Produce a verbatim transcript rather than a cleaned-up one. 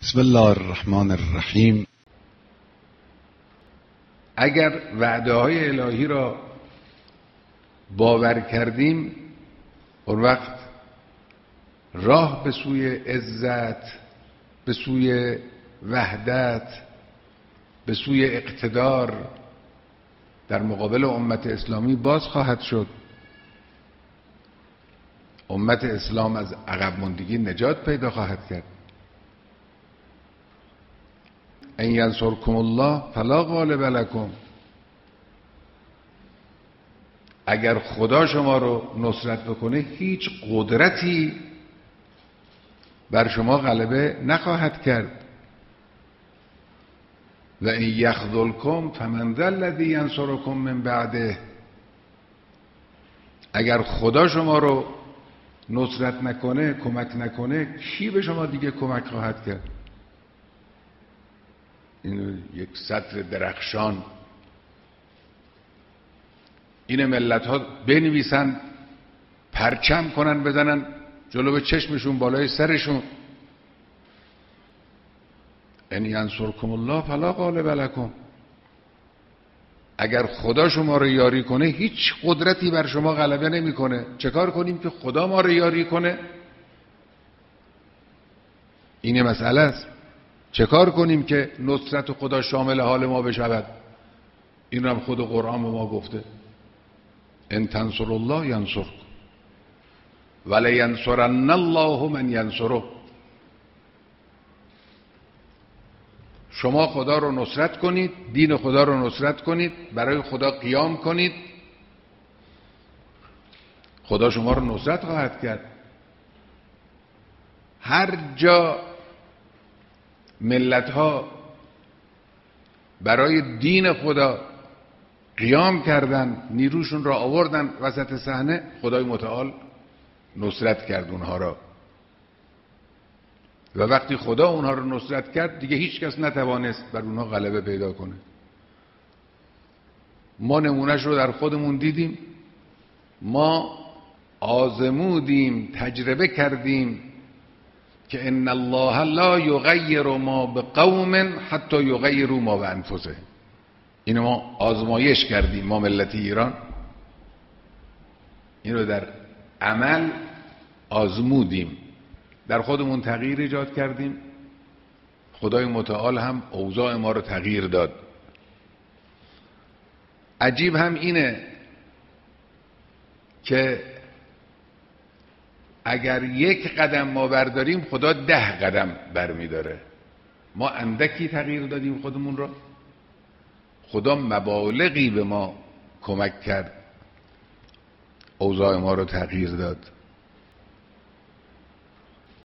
بسم الله الرحمن الرحیم. اگر وعده های الهی را باور کردیم، اون وقت راه به سوی عزت، به سوی وحدت، به سوی اقتدار در مقابل امت اسلامی باز خواهد شد. امت اسلام از عقب ماندگی نجات پیدا خواهد کرد. ان ینصرکم الله فلا غالب لکم. اگر خدا شما رو نصرت بکنه، هیچ قدرتی بر شما غلبه نخواهد کرد. و ان یخذلکم فمن ذا الذی ینصرکم من بعده. اگر خدا شما رو نصرت نکنه، کمک نکنه، کی به شما دیگه کمک خواهد کرد؟ این یک سطر درخشان. این ملت ها بنویسن، پرچم کنن، بزنن جلو به چشمشون، بالای سرشون: ان ینصرکم الله فلا غالب لکم. اگر خدا شما رو یاری کنه، هیچ قدرتی بر شما غلبه نمیکنه. چه کار کنیم که خدا ما رو یاری کنه؟ این مسئله است. چه کار کنیم که نصرت خدا شامل حال ما بشود؟ این رو هم خود قرآن به ما گفته: ان تنصر الله ینصرکم ولینصرن الله من ینصره. شما خدا رو نصرت کنید، دین خدا رو نصرت کنید، برای خدا قیام کنید، خدا شما رو نصرت خواهد کرد. هر جا ملت ها برای دین خدا قیام کردن، نیروشون را آوردن وسط صحنه، خدای متعال نصرت کرد اونها را. و وقتی خدا اونها رو نصرت کرد، دیگه هیچ کس نتوانست بر اونها غلبه پیدا کنه. ما نمونهش رو در خودمون دیدیم. ما آزمودیم، تجربه کردیم که ان الله لا یغیر ما بقوم حتی یغیروا ما بانفسهم. اینو ما آزمایش کردیم، ما ملت ایران اینو در عمل آزمودیم، در خودمون تغییر ایجاد کردیم. خدای متعال هم اوضاع ما رو تغییر داد. عجیب هم اینه که اگر یک قدم ما برداریم، خدا ده قدم برمیداره. ما اندکی تغییر دادیم خودمون رو، خدا مبالغی به ما کمک کرد، اوضاع ما رو تغییر داد.